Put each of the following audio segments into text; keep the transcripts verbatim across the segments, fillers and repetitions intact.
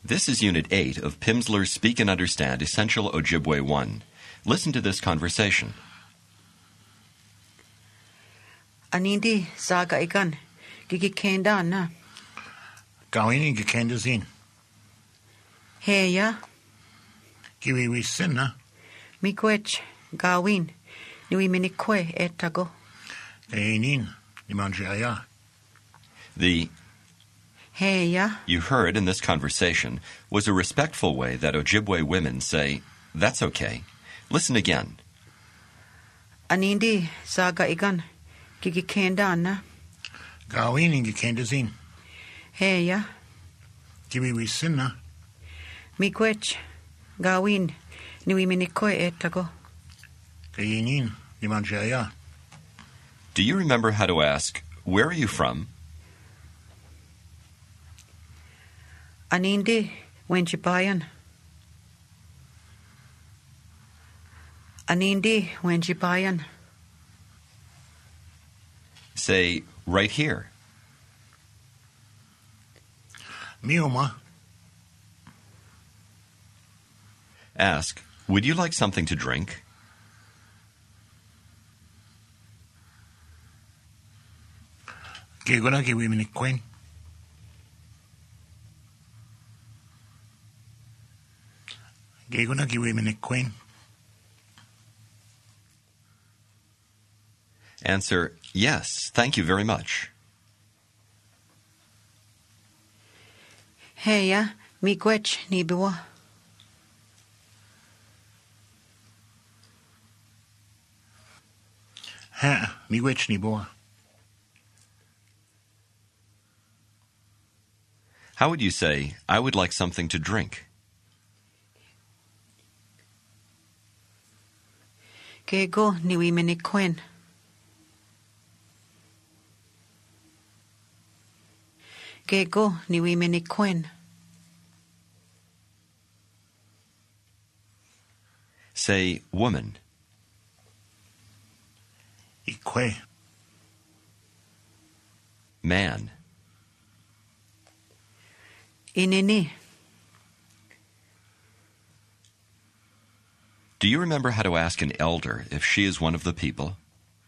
This is Unit eight of Pimsleur's Speak and Understand Essential Ojibwe one. Listen to this conversation. Anindi zaga igan, gigikenda na. Gawini gikenda zin. Heya, Giwi sin na. mikwech, gawin, niwi minikwe etago. Einin. Nimanjaya. The Heya, you heard in this conversation was a respectful way that Ojibwe women say, "That's okay." Listen again. anindi zaga igan, gigikenda na. Gawini gikenda zin. Heya, Giwi sin na. mikwech, gawin, niwi minikwe etago. Einin. Nimanjaya. Do you remember how to ask, "Where are you from?" Anindi wenjibayan. Anindi wenjibayan. Say, "Right here." Miuma. Ask, "Would you like something to drink?" Gigona giwi minikwen. Gigona giwi minikwen. Answer, "Yes, thank you very much." Heya, mikwech nibiwa. Ha, miwech ni boa. How would you say, "I would like something to drink"? Gego niwi minikwen. Gego niwi minikwen. Say, "Woman." Ikwe. Man. Inini. Do you remember how to ask an elder if she is one of the people?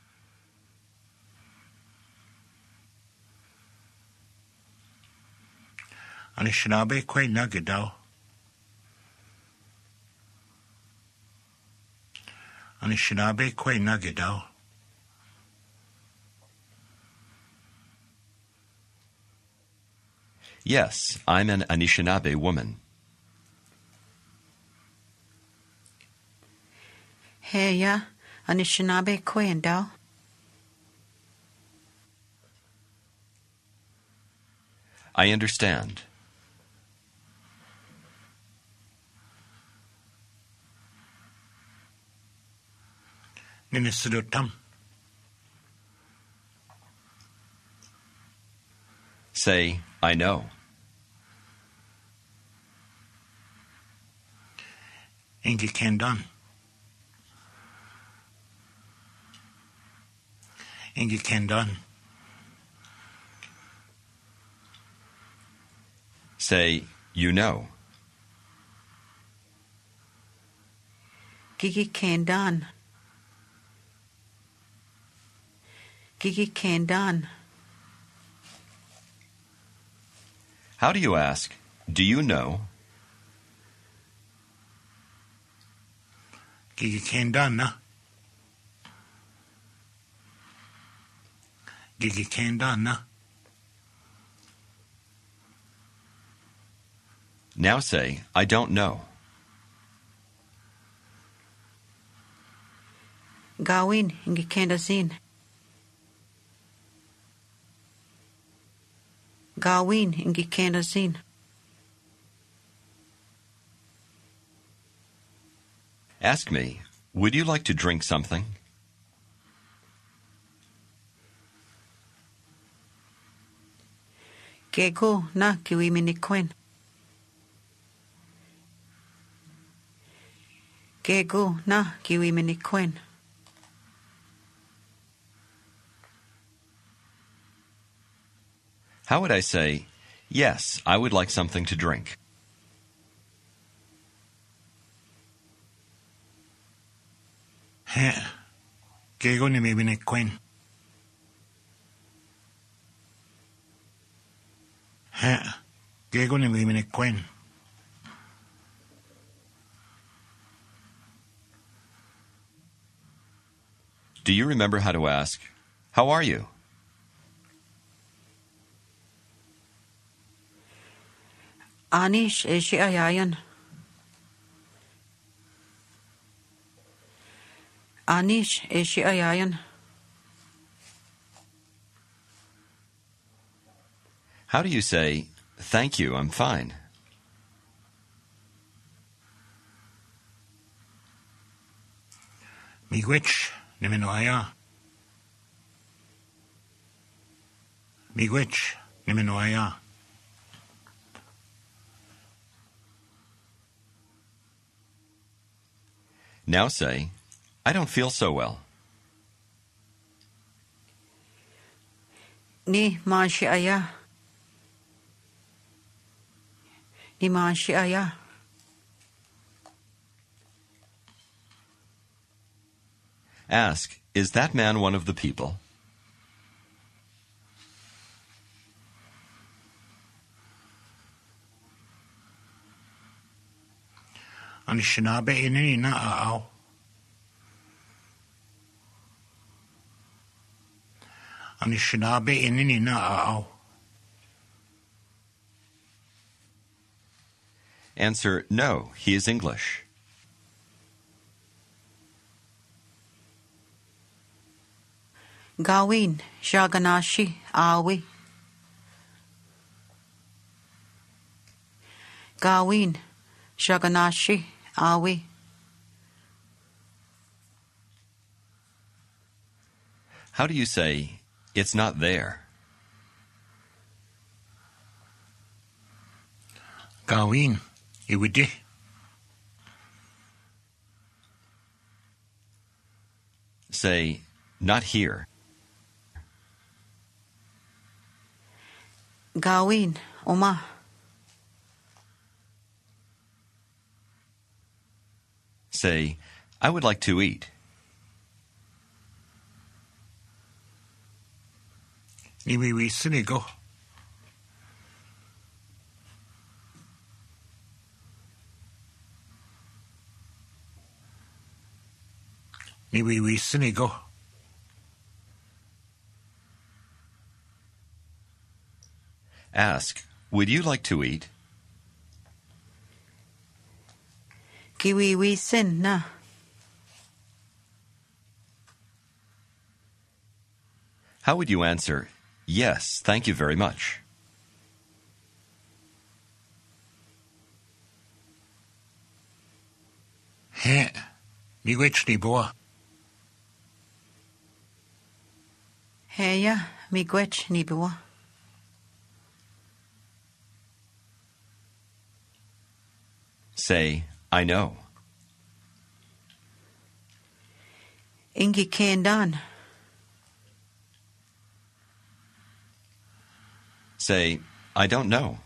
Anishinabe kwe nagedao. Anishinabe kwe nagedao. Yes, I'm an Anishinaabe woman. Heya, Anishinaabe kwen dao. I understand. Ninisidotam. Say, "I know." Ingi kendan. Ingi kendan. Say, "You know." Gigi kendan. Gigi kendan. How do you ask, "Do you know"? Gigi kendan na. Gigi kendan na. Now say, "I don't know." Gawin ingi kenda zin. Gawin ingi kenda zin. Ask me, "Would you like to drink something?" Gego na kiwi minikwen. Gego na kiwi minikwen. How would I say, "Yes, I would like something to drink"? He. Gego ni mimi ni Quinn. He. Gego ni mimi ni Quinn. Do you remember how to ask, "How are you?" Anish eshi ayayan. Anish eshi ayayan. How do you say, "Thank you, I'm fine"? Miigwech ni minuaya. Miigwech ni minuaya. Now say, "I don't feel so well." Ni maashi aya. Ni maashi aya. Ask, "Is that man one of the people?" Anishinabe inini na aao. Anishinabe inini na aao. Answer, "No, he is English." Gawin shaganashi awi. Gawin shaganashi awi. How do you say, "It's not there"? Gawin iwidi. Say, "Not here." Gawin uma. Say, "I would like to eat." Niwiwi sinigo. Niwiwi sinigo. Ask, "Would you like to eat?" Kiwiwi sin na. How would you answer, "Yes, thank you very much"? He. Miigwech ni boa. Heya miigwech ni bua. Say, "I know." Ingi kendan. Say, "I don't know."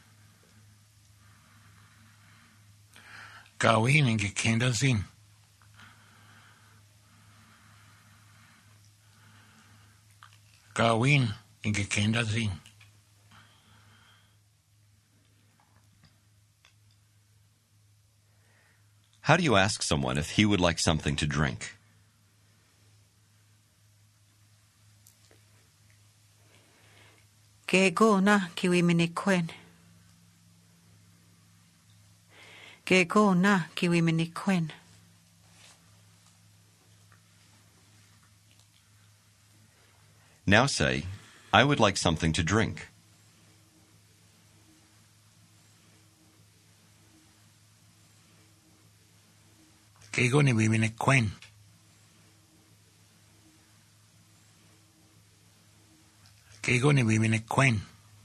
Gawin ingi kenda zin. Gawin ingi kenda zin. How do you ask someone if he would like something to drink? Gego na kiwi minikwen. Gego na kiwi minikwen. Now say, "I would like something to drink." Gego ni wiwi ni Quinn. Gego ni wiwi ni Quinn.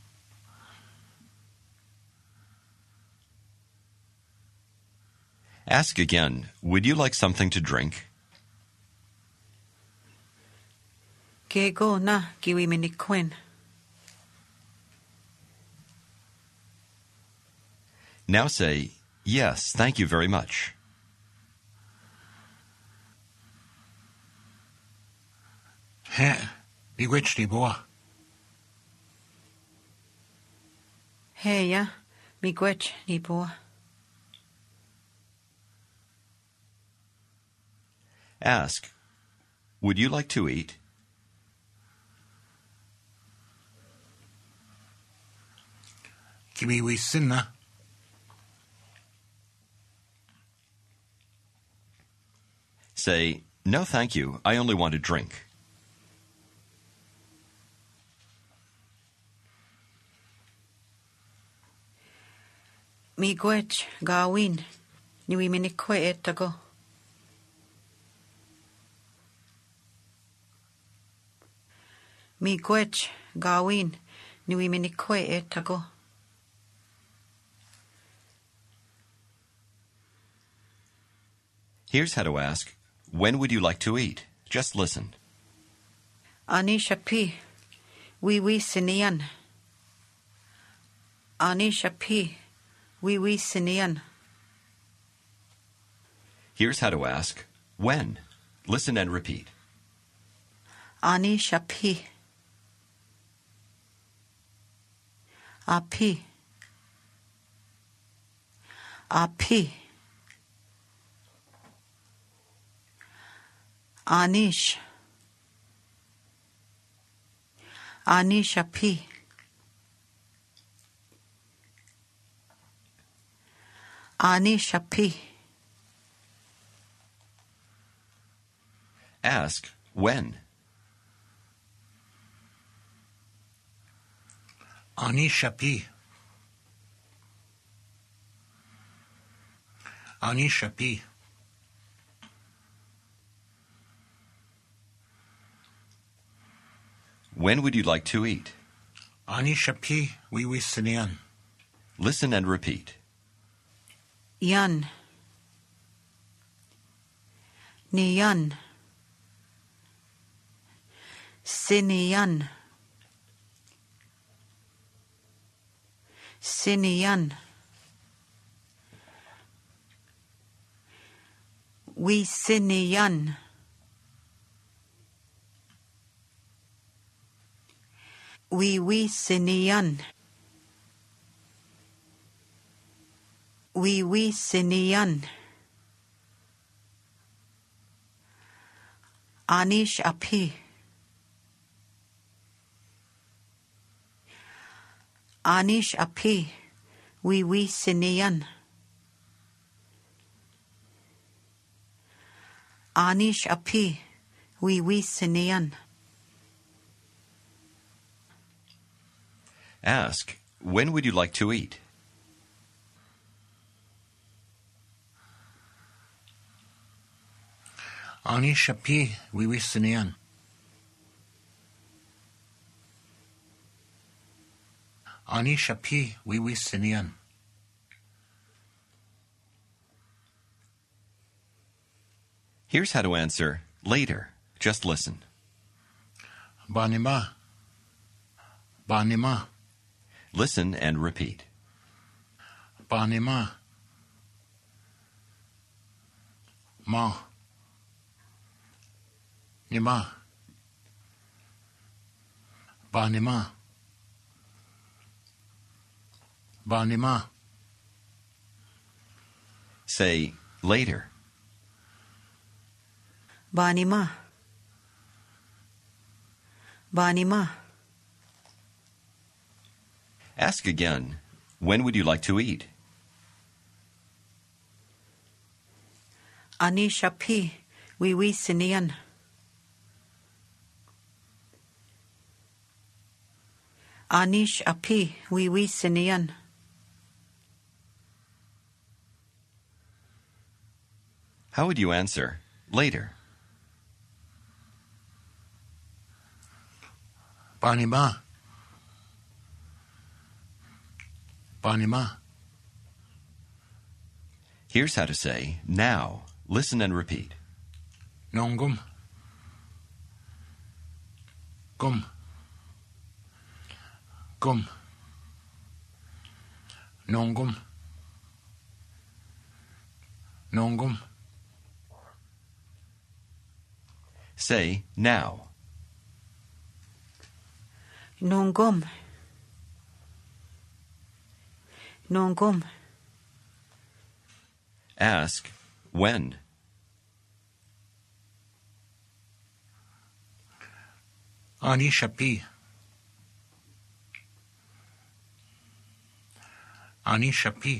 Ask again, "Would you like something to drink?" Gego na kiwi minikwen. Now say, "Yes, thank you very much." He, di gwech di boa. Heia, mi gwech ni boa. Ask, would you like to eat? Kiwi sinna. Say, no thank you, I only want a drink. Mi gwech gawin, niwi minikwe etago. Mi gwech gawin, niwi minikwe etago. Here's how to ask, when would you like to eat? Just listen. Anisha pi, wi wi sinian. Anisha pi, wi wi sinian. Here's how to ask, when? Listen and repeat. Anisha pi. Api. Api. Anish. Anisha pi. Anisha pi. Ask, when? Anisha pi. Anisha pi. When would you like to eat? Anisha pi wi wi sinian. Listen and repeat. Yan. Niyan. Siniyan. Siniyan. We siniyan. We we siniyan. We we siniyan. Anish api. Anish api. We we siniyan. Anish api. We we siniyan. Ask, when would you like to eat? Anisha pi wi wi sinian. Anisha pi wi wi sinian. Here's how to answer later. Just listen. Banima. Banima. Listen and repeat. Banima. Ma. Nima. Banima. Banima. Say later. Banima. Banima. Ask again, when would you like to eat? Anisha pi. We we sinian. Anish api. We we sinian. How would you answer later? Banima. Banima. Here's how to say now. Listen and repeat. Nongum. Gum. Gum. Nongum. Nongum. Say now. Nongum. Nongum. Ask, when? Ani shapi. Ani shapi.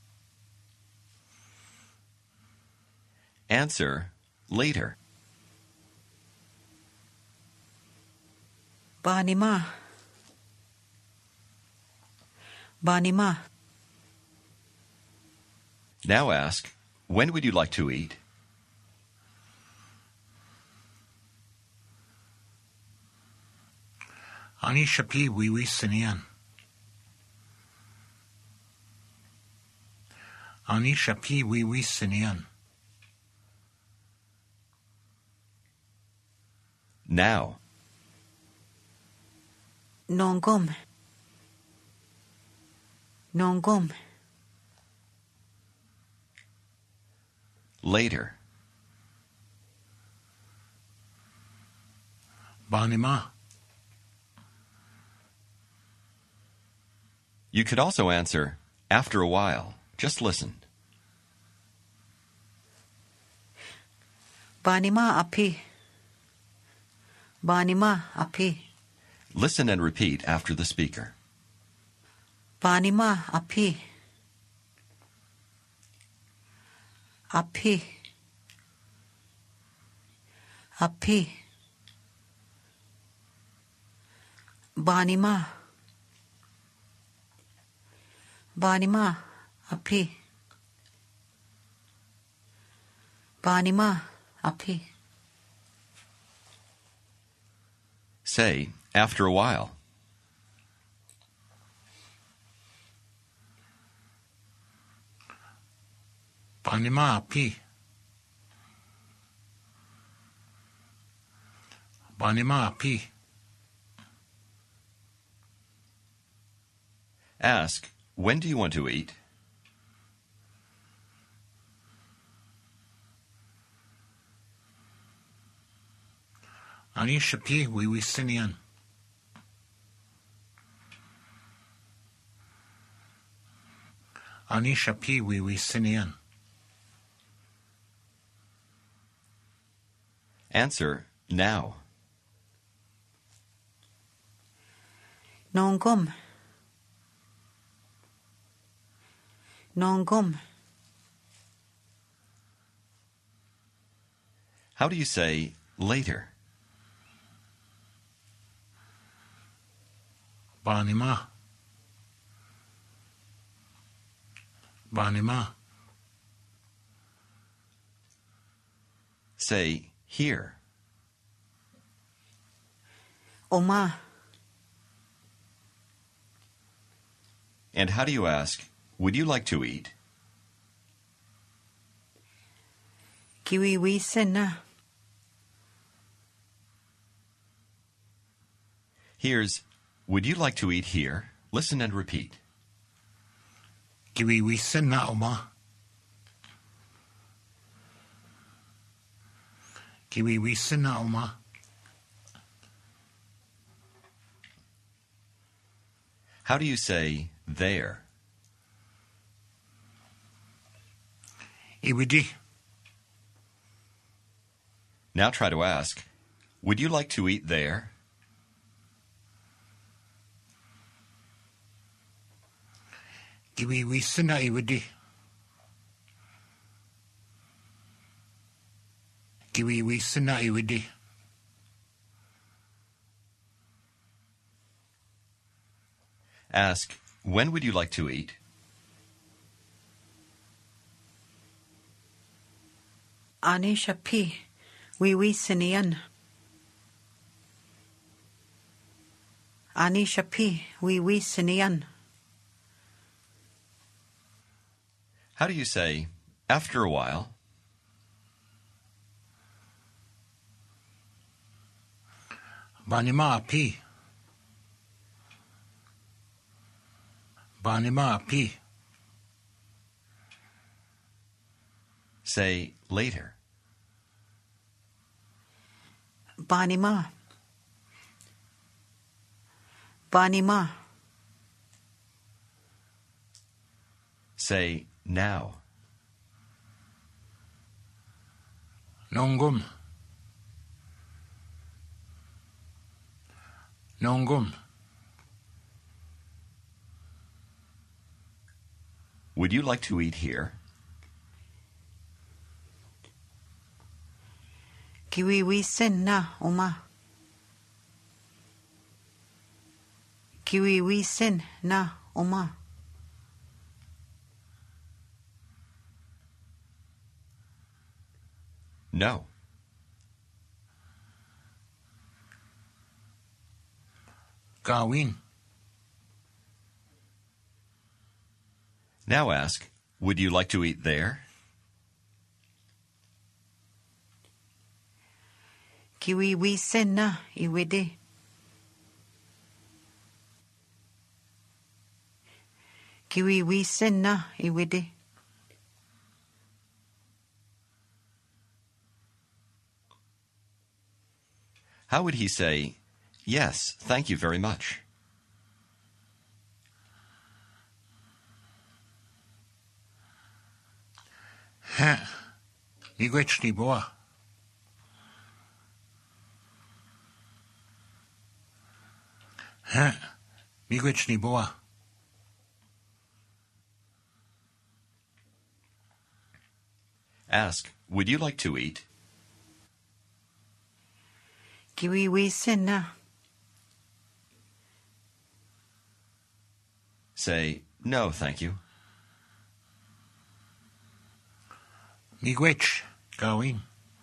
Answer, later. Banima. Banima. Now ask, when would you like to eat? Ani shapi wiwi sinian. Ani shapi wiwi sinian. Now. Nongum. Nongum. Later. Banima. You could also answer, after a while. Just listen. Banima api. Banima api. Listen and repeat after the speaker. Banima api. Api. Api. Banima. Banima api. Banima api. Say, after a while. Banima api. Banima api. Ask, when do you want to eat? Ani shapi wiwi sinian. Ani shapi wiwi sinian. Answer, now. Nongum. Nongum. How do you say later? Banima. Banima. Say here. Oma. And how do you ask, would you like to eat? Kiwi sena. Here's, would you like to eat here? Listen and repeat. Kiwi wi sena oma. Kiwi wi sena oma. How do you say there? Iwidi. Now try to ask, would you like to eat there? Kiwi wi sena iwidi. Kiwi wi sena iwidi. Ask, when would you like to eat? Ani shapi. Wiwi sinian. Ani shapi. Wiwi sinian. How do you say, after a while? Banima api. Banima api. Say later. Banima. Vanima. Say now. Nongum. Nongum. Would you like to eat here? Kiwi sen na oma. Kiwi sen na oma. No. Gawin. Now ask, would you like to eat there? Kiwi sen na iwede. Kiwi sen na iwede. How would he say, yes, thank you very much? Ha. Miigwechni boa. Ha. Miigwechni boa. Ask, would you like to eat? Kiwi sen na. Say, no, thank you. Miigwech. Gawin.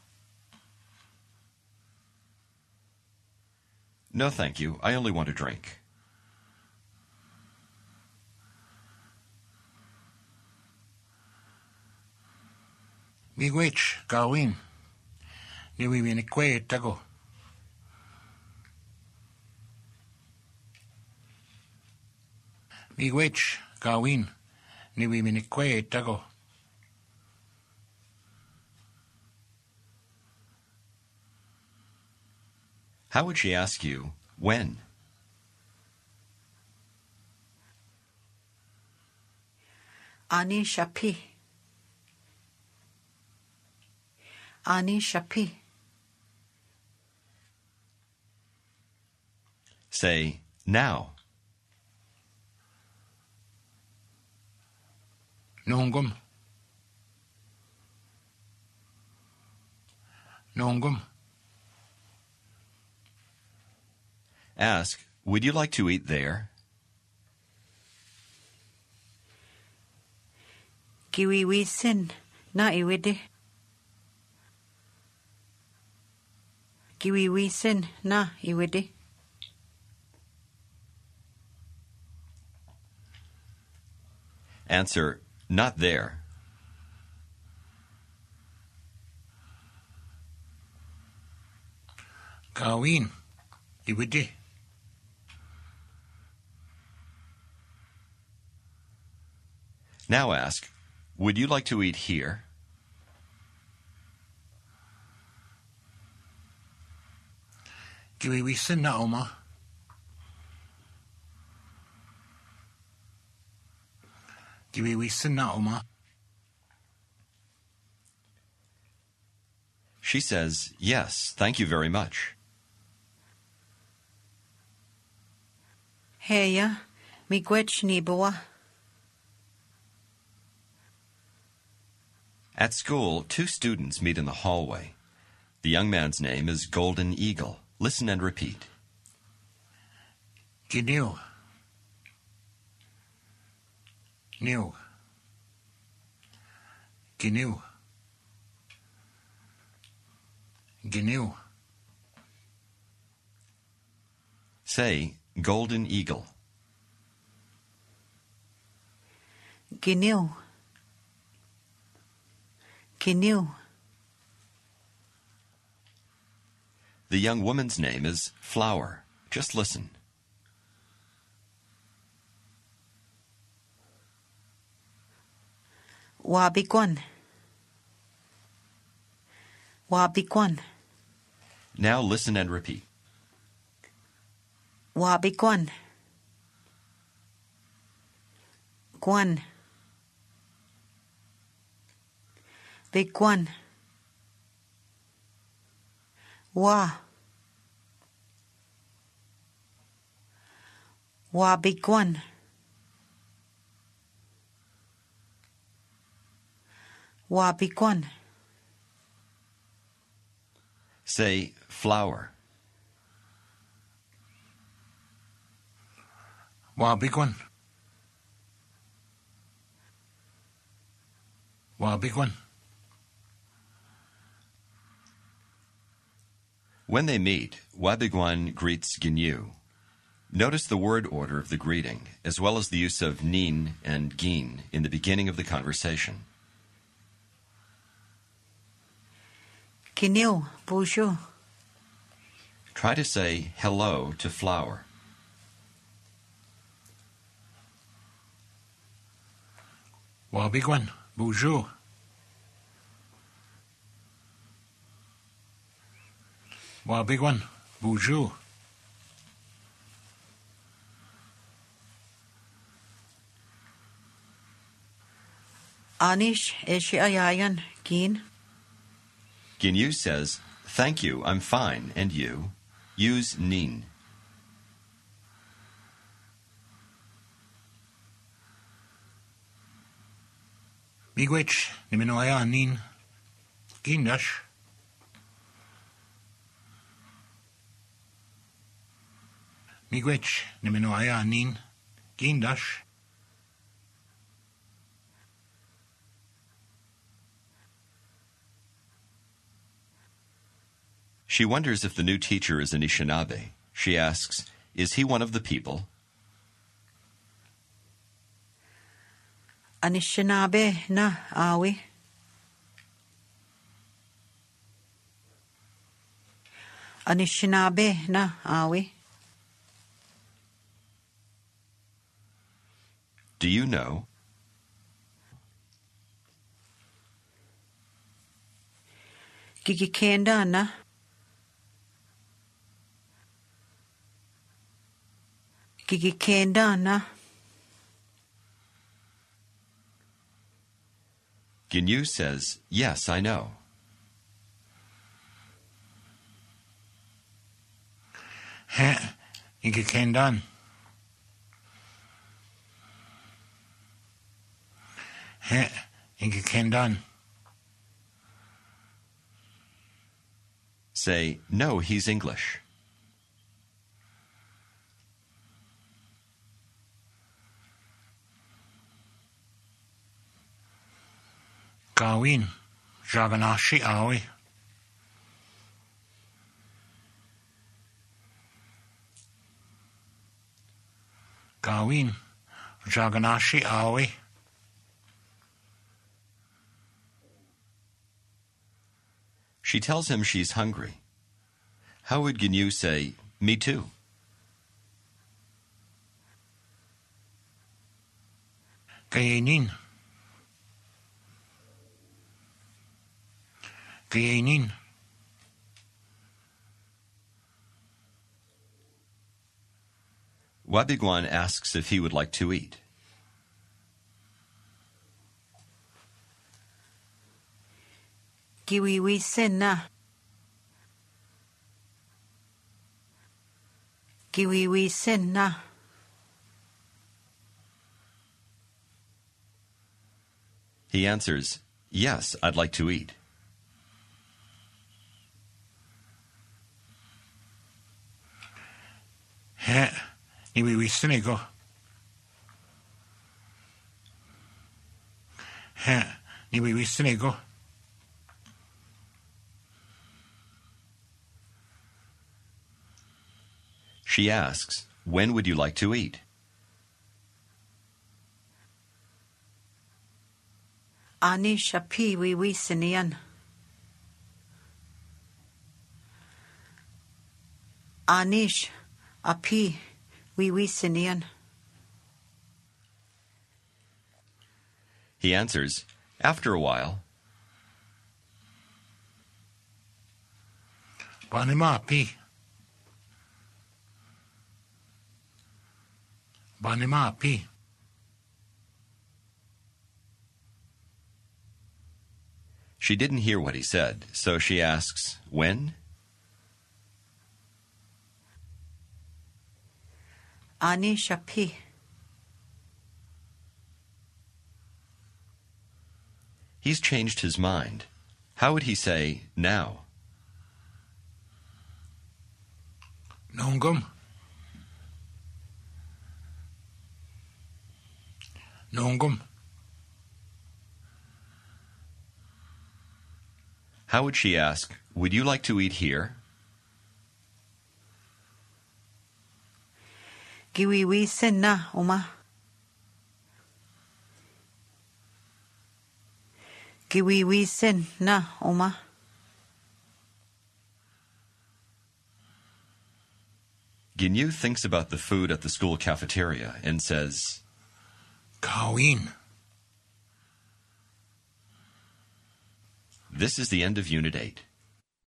No, thank you. I only want a drink. Miigwech. Gawin. Niwi minikwe tago. Miigwech. Gawin. Niwi minikwe tago. How would she ask you, when? Ani shapi. Ani shapi. Say, now. Nongum. Nongum. Ask, would you like to eat there? Kiwi sen na iwede. Kiwi sen na iwede. Answer, not there. Gawin. Iwede. Now ask, would you like to eat here? Kiwi sen na oma. Kiwi sen na oma. She says, yes, thank you very much. Heya, miigwechni boa. At school, two students meet in the hallway. The young man's name is Golden Eagle. Listen and repeat. Giniu. Niu. Giniu. Giniu. Say, Golden Eagle. Giniu. Giniu. The young woman's name is Flower. Just listen. Wabikwan. Wabikwan. Now listen and repeat. Wabikwan. Big one. Big one. Wa. Wa big one. Wa big one. Say flower. Wa big one. Wa big one. When they meet, Wabiguan greets Ginyu. Notice the word order of the greeting, as well as the use of nin and gin in the beginning of the conversation. Ginyu, bonjour. Try to say hello to flower. Wa big one. Bonjour. Wa big one. Bonjour. Anish eshi ayayan gin. Ginyu says, thank you, I'm fine, and you? Use nin. Miigwech nimenoaya nin gindash. Miigwech nimenoaya nin gindash. She wonders if the new teacher is Anishinaabe. She asks, is he one of the people? Anishinaabe na awi. Anishinaabe na awi. Do you know? Gigikenda na. Gigikenda na. Ginyu says, yes, I know. He Gigikendan. He Gigikendan. Say, no, he's English. Gawin Jaganashi awi. Gawin Jaganashi awi. She tells him she's hungry. How would Ginyu say, me too? Gayenin. Gayenin. Wabiguan asks if he would like to eat. Giwiwi senna. Giwiwi senna. He answers, yes, I'd like to eat. He Niwiwi Sinigo. He Niwiwi Sinigo. She asks, when would you like to eat? Anish api wiwi sinian. Anish api wiwi sinian. He answers, after a while. Banimapi. Banimapi. She didn't hear what he said, so she asks, when? Ani shapi. He's changed his mind. How would he say, now? Nongum. Nongum. How would she ask, would you like to eat here? Giwiwi sin na, Uma. Giwiwi sin na, Uma. Ginyu thinks about the food at the school cafeteria and says, Kawin. This is the end of Unit eight.